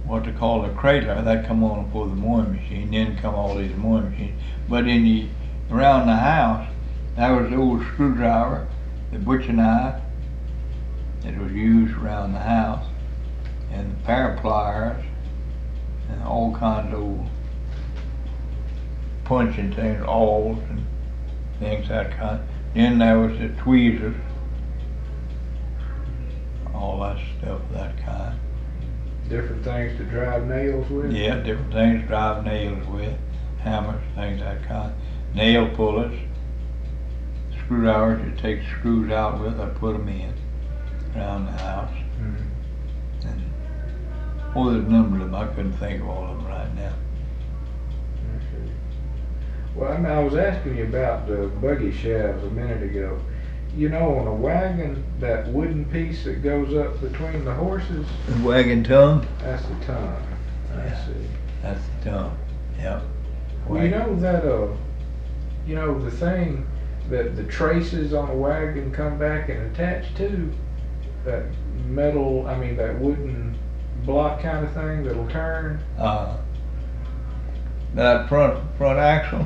what they call a cradler, that come on for the mowing machine, then come all these mowing machines. But in the, around the house, that was the old screwdriver, the butcher knife that was used around the house, and the pair of pliers, and all kinds of old punching things, awls and things that kind. Then there was the tweezers, all that stuff of that kind. Different things to drive nails with? Yeah, different things to drive nails with, hammers, things that kind. Nail pullers, screwdrivers you take screws out with, I put them in around the house. Mm-hmm. And oh, there's a number of them, I couldn't think of all of them right now. Okay. Well, I was asking you about the buggy shafts a minute ago. You know, on a wagon, that wooden piece that goes up between the horses, The wagon tongue? that's the tongue. I Yeah. see. That's the tongue, yep. Well, you know that, you know, the thing that the traces on a wagon come back and attach to, that metal, I mean, that wooden block kind of thing that'll turn? That front axle,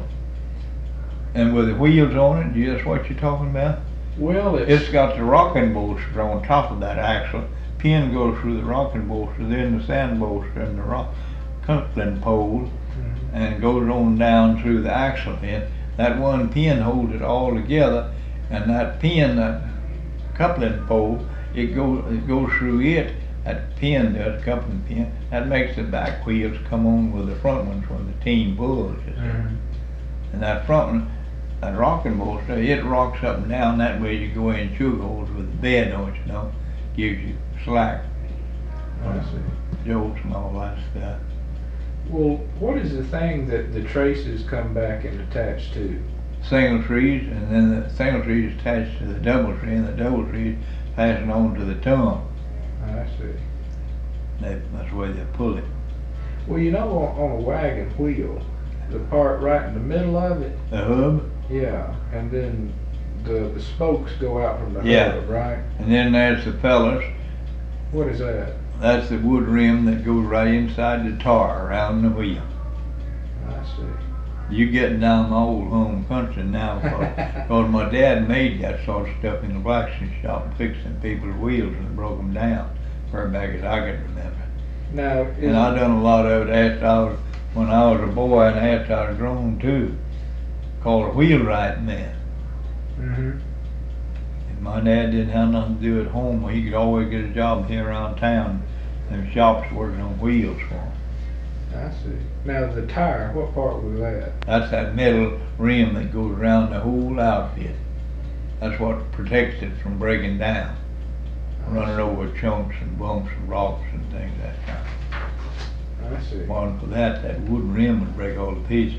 and with the wheels on it, that's what you're talking about? Well, It's got the rocking bolster on top of that axle. Pin goes through the rocking bolster, then the sand bolster and the coupling pole, Mhm. and goes on down through the axle head. That one pin holds it all together, and that pin, that coupling pole, it goes through it. That pin does, coupling pin, that makes the back wheels come on with the front ones when the team pulls. You see. Mhm. And that front one, that rocking bolster, it rocks up and down, that way you go in chug holes with the bed on it, you know, gives you slack, I see. jolts and all that stuff. Well, what is the thing that the traces come back and attach to? Single trees, and then the single trees attached to the double tree, and the double trees passing on to the tongue. I see. That's the way they pull it. Well, you know, on a wagon wheel, the part right in the middle of it, The hub, yeah, and then the spokes go out from the Yeah. hub, right? and then there's the fellers. What is that? That's the wood rim that goes right inside the tar around the wheel. I see. You getting down my old home country now, because my dad made that sort of stuff in the blacksmith shop, fixing people's wheels and broke them down, far back as I can remember. Now, And I done a lot of it after when I was a boy and after I was grown too, called a wheelwright man. Mm-hmm. And my dad didn't have nothing to do at home, he could always get a job here around town, them shops working on wheels for him. I see. Now, the tire, what part was that? That's that metal rim that goes around the whole outfit. That's what protects it from breaking down, running over chunks and bumps and rocks and things that kind. I see. If it wasn't for that, that wooden rim would break all to pieces.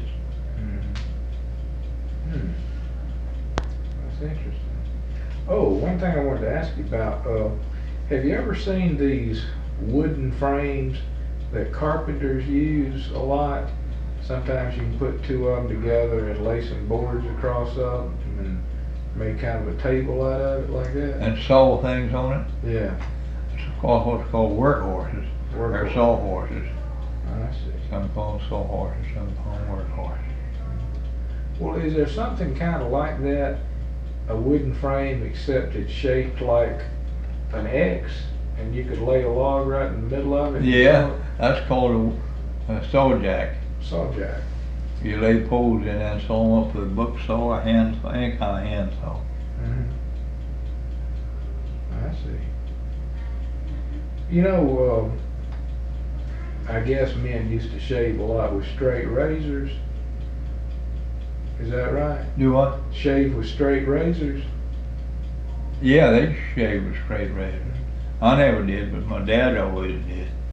Hmm. That's interesting. Oh, one thing I wanted to ask you about, have you ever seen these wooden frames that carpenters use a lot? Sometimes you can put two of them together and lay some boards across up and make kind of a table out of it like that? And saw things on it. Yeah. It's called what's called workhorses, or Workhorse. sawhorses. I see. Some call them sawhorses, some call them workhorses. Well, is there something kind of like that, a wooden frame, except it's shaped like an X, and you could lay a log right in the middle of it? Yeah, that's called a saw jack. Saw jack. You lay poles in there and saw them up with a book saw, a hand saw, any kind of hand saw. Mm-hmm. I see. You know, I guess men used to shave a lot with straight razors. Is that right? Do what? Shave with straight razors? Yeah, they shave with straight razors. I never did, but my dad always did.